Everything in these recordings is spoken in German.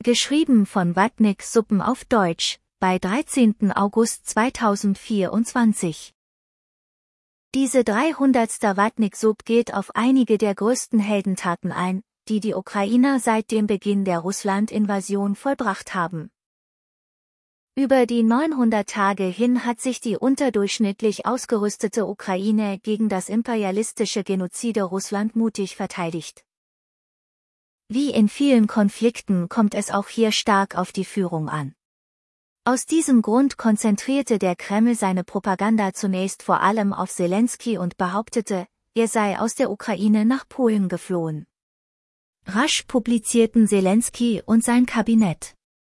Geschrieben von Watnik Suppen auf Deutsch, bei 13. August 2024. Diese 300. Watnik-Sub geht auf einige der größten Heldentaten ein, die die Ukrainer seit dem Beginn der Russland-Invasion vollbracht haben. Über die 900 Tage hin hat sich die unterdurchschnittlich ausgerüstete Ukraine gegen das imperialistische Genozide Russland mutig verteidigt. Wie in vielen Konflikten kommt es auch hier stark auf die Führung an. Aus diesem Grund konzentrierte der Kreml seine Propaganda zunächst vor allem auf Selenskyj und behauptete, er sei aus der Ukraine nach Polen geflohen. Rasch publizierten Selenskyj und sein Kabinett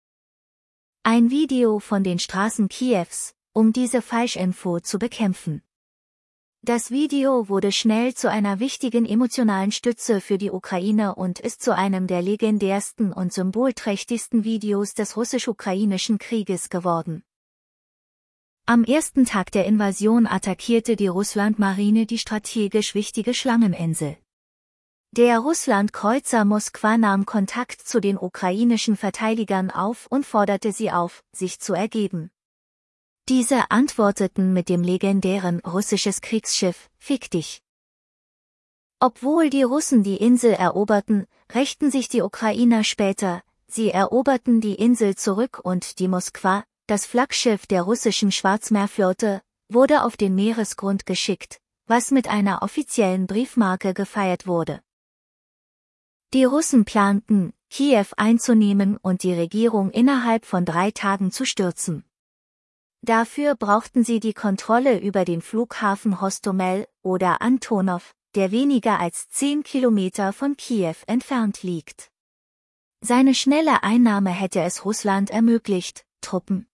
ein Video von den Straßen Kiews, um diese Falschinfo zu bekämpfen. Das Video wurde schnell zu einer wichtigen emotionalen Stütze für die Ukraine und ist zu einem der legendärsten und symbolträchtigsten Videos des russisch-ukrainischen Krieges geworden. Am ersten Tag der Invasion attackierte die Russland-Marine die strategisch wichtige Schlangeninsel. Der Russland-Kreuzer Moskwa nahm Kontakt zu den ukrainischen Verteidigern auf und forderte sie auf, sich zu ergeben. Diese antworteten mit dem legendären russisches Kriegsschiff, Fick dich. Obwohl die Russen die Insel eroberten, rächten sich die Ukrainer später, sie eroberten die Insel zurück und die Moskwa, das Flaggschiff der russischen Schwarzmeerflotte, wurde auf den Meeresgrund geschickt, was mit einer offiziellen Briefmarke gefeiert wurde. Die Russen planten, Kiew einzunehmen und die Regierung innerhalb von 3 Tagen zu stürzen. Dafür brauchten sie die Kontrolle über den Flughafen Hostomel oder Antonov, der weniger als 10 Kilometer von Kiew entfernt liegt. Seine schnelle Einnahme hätte es Russland ermöglicht, Truppen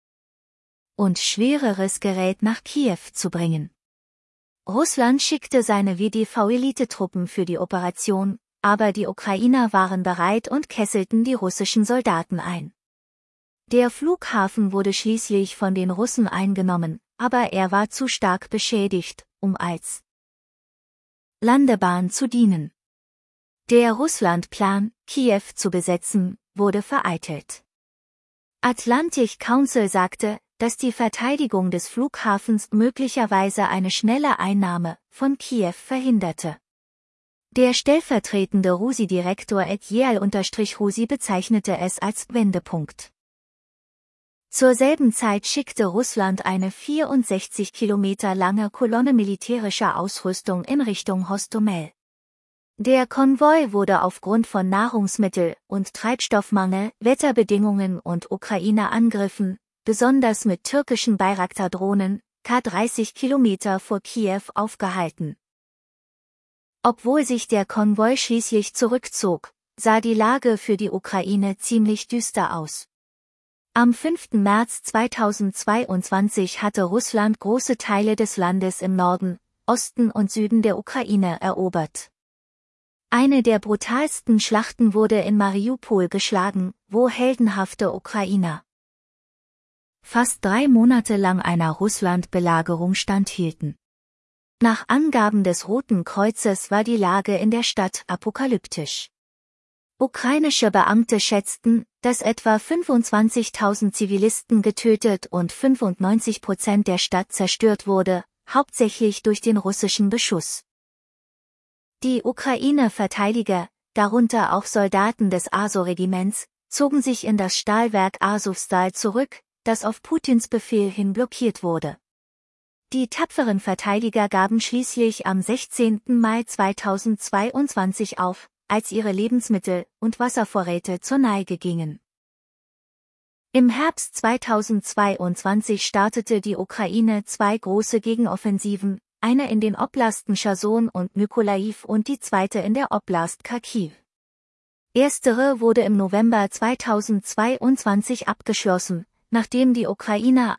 und schwereres Gerät nach Kiew zu bringen. Russland schickte seine WDV-Elitetruppen für die Operation, aber die Ukrainer waren bereit und kesselten die russischen Soldaten ein. Der Flughafen wurde schließlich von den Russen eingenommen, aber er war zu stark beschädigt, um als Landebahn zu dienen. Der Russland-Plan, Kiew zu besetzen, wurde vereitelt. Atlantic Council sagte, dass die Verteidigung des Flughafens möglicherweise eine schnelle Einnahme von Kiew verhinderte. Der stellvertretende RUSI-Direktor Egial-Rusi bezeichnete es als Wendepunkt. Zur selben Zeit schickte Russland eine 64 Kilometer lange Kolonne militärischer Ausrüstung in Richtung Hostomel. Der Konvoi wurde aufgrund von Nahrungsmittel- und Treibstoffmangel, Wetterbedingungen und Ukraine-Angriffen, besonders mit türkischen Bayraktar-Drohnen, 30 Kilometer vor Kiew aufgehalten. Obwohl sich der Konvoi schließlich zurückzog, sah die Lage für die Ukraine ziemlich düster aus. Am 5. März 2022 hatte Russland große Teile des Landes im Norden, Osten und Süden der Ukraine erobert. Eine der brutalsten Schlachten wurde in Mariupol geschlagen, wo heldenhafte Ukrainer fast 3 Monate lang einer Russland-Belagerung standhielten. Nach Angaben des Roten Kreuzes war die Lage in der Stadt apokalyptisch. Ukrainische Beamte schätzten, dass etwa 25.000 Zivilisten getötet und 95% der Stadt zerstört wurde, hauptsächlich durch den russischen Beschuss. Die Ukraine-Verteidiger, darunter auch Soldaten des Azov-Regiments, zogen sich in das Stahlwerk Azovstal zurück, das auf Putins Befehl hin blockiert wurde. Die tapferen Verteidiger gaben schließlich am 16. Mai 2022 auf, als ihre Lebensmittel- und Wasservorräte zur Neige gingen. Im Herbst 2022 startete die Ukraine 2 große Gegenoffensiven, eine in den Oblasten Cherson und Mykolaiw und die zweite in der Oblast Charkiw. Erstere wurde im November 2022 abgeschlossen, nachdem die Ukrainer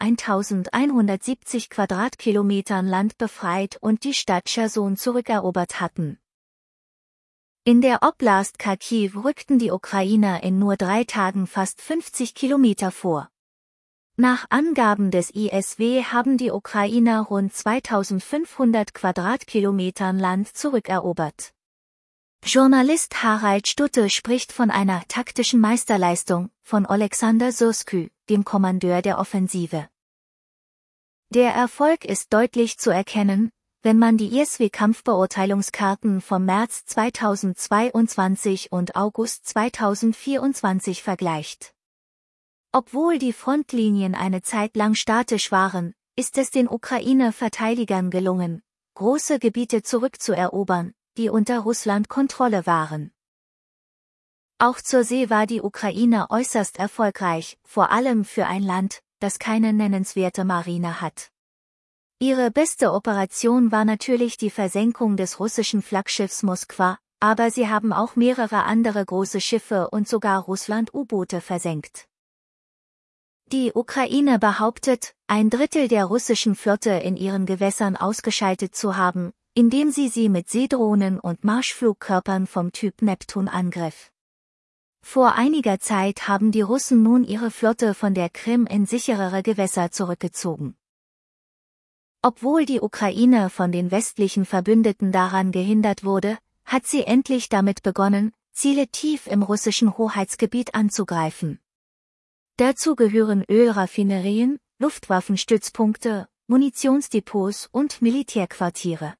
1170 Quadratkilometern Land befreit und die Stadt Cherson zurückerobert hatten. In der Oblast Charkiw rückten die Ukrainer in nur 3 Tagen fast 50 Kilometer vor. Nach Angaben des ISW haben die Ukrainer rund 2500 Quadratkilometern Land zurückerobert. Journalist Harald Stutte spricht von einer taktischen Meisterleistung von Oleksandr Syrskü, dem Kommandeur der Offensive. Der Erfolg ist deutlich zu erkennen, wenn man die ISW-Kampfbeurteilungskarten vom März 2022 und August 2024 vergleicht. Obwohl die Frontlinien eine Zeit lang statisch waren, ist es den Ukraine-Verteidigern gelungen, große Gebiete zurückzuerobern, die unter Russland Kontrolle waren. Auch zur See war die Ukraine äußerst erfolgreich, vor allem für ein Land, das keine nennenswerte Marine hat. Ihre beste Operation war natürlich die Versenkung des russischen Flaggschiffs Moskwa, aber sie haben auch mehrere andere große Schiffe und sogar Russland-U-Boote versenkt. Die Ukraine behauptet, ein Drittel der russischen Flotte in ihren Gewässern ausgeschaltet zu haben, indem sie mit Seedrohnen und Marschflugkörpern vom Typ Neptun angriff. Vor einiger Zeit haben die Russen nun ihre Flotte von der Krim in sicherere Gewässer zurückgezogen. Obwohl die Ukraine von den westlichen Verbündeten daran gehindert wurde, hat sie endlich damit begonnen, Ziele tief im russischen Hoheitsgebiet anzugreifen. Dazu gehören Ölraffinerien, Luftwaffenstützpunkte, Munitionsdepots und Militärquartiere.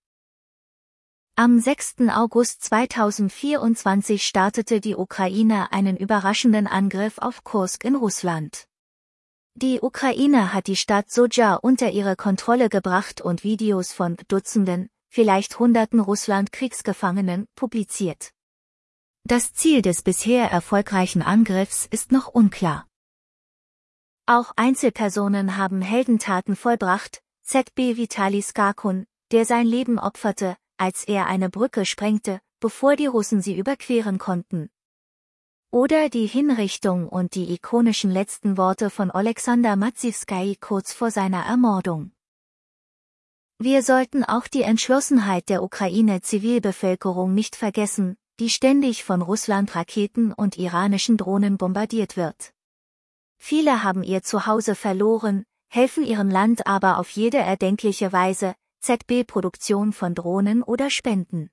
Am 6. August 2024 startete die Ukraine einen überraschenden Angriff auf Kursk in Russland. Die Ukraine hat die Stadt Sotscha unter ihre Kontrolle gebracht und Videos von Dutzenden, vielleicht Hunderten Russland-Kriegsgefangenen publiziert. Das Ziel des bisher erfolgreichen Angriffs ist noch unklar. Auch Einzelpersonen haben Heldentaten vollbracht, ZB Vitali Skakun, der sein Leben opferte, als er eine Brücke sprengte, bevor die Russen sie überqueren konnten. Oder die Hinrichtung und die ikonischen letzten Worte von Oleksandr Matsiewskaja kurz vor seiner Ermordung. Wir sollten auch die Entschlossenheit der Ukraine-Zivilbevölkerung nicht vergessen, die ständig von Russland-Raketen und iranischen Drohnen bombardiert wird. Viele haben ihr Zuhause verloren, helfen ihrem Land aber auf jede erdenkliche Weise, ZB-Produktion von Drohnen oder Spenden.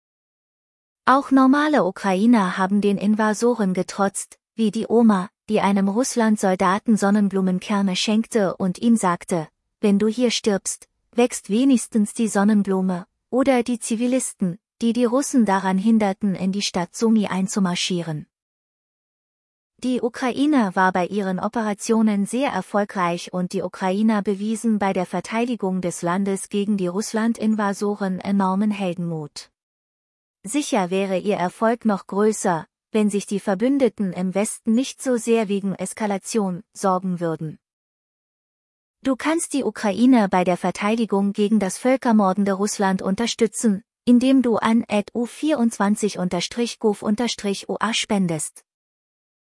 Auch normale Ukrainer haben den Invasoren getrotzt, wie die Oma, die einem Russland-Soldaten Sonnenblumenkerne schenkte und ihm sagte, wenn du hier stirbst, wächst wenigstens die Sonnenblume, oder die Zivilisten, die die Russen daran hinderten, in die Stadt Sumy einzumarschieren. Die Ukraine war bei ihren Operationen sehr erfolgreich und die Ukrainer bewiesen bei der Verteidigung des Landes gegen die Russland-Invasoren enormen Heldenmut. Sicher wäre ihr Erfolg noch größer, wenn sich die Verbündeten im Westen nicht so sehr wegen Eskalation sorgen würden. Du kannst die Ukraine bei der Verteidigung gegen das völkermordende Russland unterstützen, indem du an @u24_gov_ua spendest.